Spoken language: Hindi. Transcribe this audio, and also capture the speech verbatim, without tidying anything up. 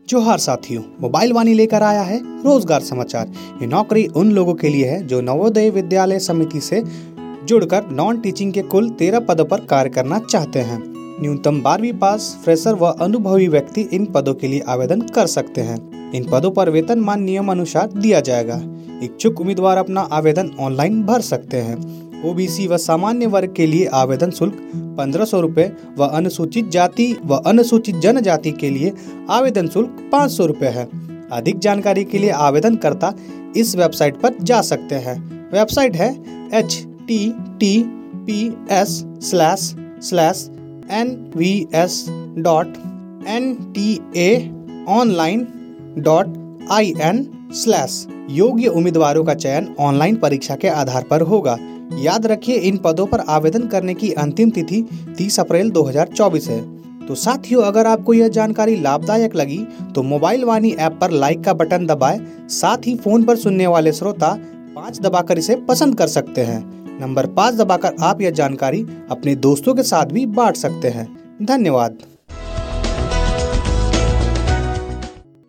जोहार साथियों, मोबाइल वाणी लेकर आया है रोजगार समाचार। ये नौकरी उन लोगों के लिए है जो नवोदय विद्यालय समिति से जुड़कर नॉन टीचिंग के कुल तेरह पदों पर कार्य करना चाहते हैं। न्यूनतम बारहवीं पास, फ्रेशर व अनुभवी व्यक्ति इन पदों के लिए आवेदन कर सकते हैं। इन पदों पर वेतनमान नियम अनुसार दिया जाएगा। इच्छुक उम्मीदवार अपना आवेदन ऑनलाइन भर सकते हैं। ओबीसी व सामान्य वर्ग के लिए आवेदन शुल्क पंद्रह सौ रुपये व अनुसूचित जाति व अनुसूचित जनजाति के लिए आवेदन शुल्क पाँच सौ रुपये है। अधिक जानकारी के लिए आवेदनकर्ता इस वेबसाइट पर जा सकते हैं। वेबसाइट है H T T P S slash slash N V S dot N T A online dot I N slash. योग्य उम्मीदवारों का चयन ऑनलाइन परीक्षा के आधार पर होगा। याद रखिए, इन पदों पर आवेदन करने की अंतिम तिथि तीस अप्रैल दो हज़ार चौबीस है। तो साथियों, अगर आपको यह जानकारी लाभदायक लगी तो मोबाइल वाणी ऐप पर लाइक का बटन दबाएं। साथ ही फोन पर सुनने वाले श्रोता पाँच दबाकर इसे पसंद कर सकते हैं। नंबर पाँच दबाकर आप यह जानकारी अपने दोस्तों के साथ भी बांट सकते हैं। धन्यवाद।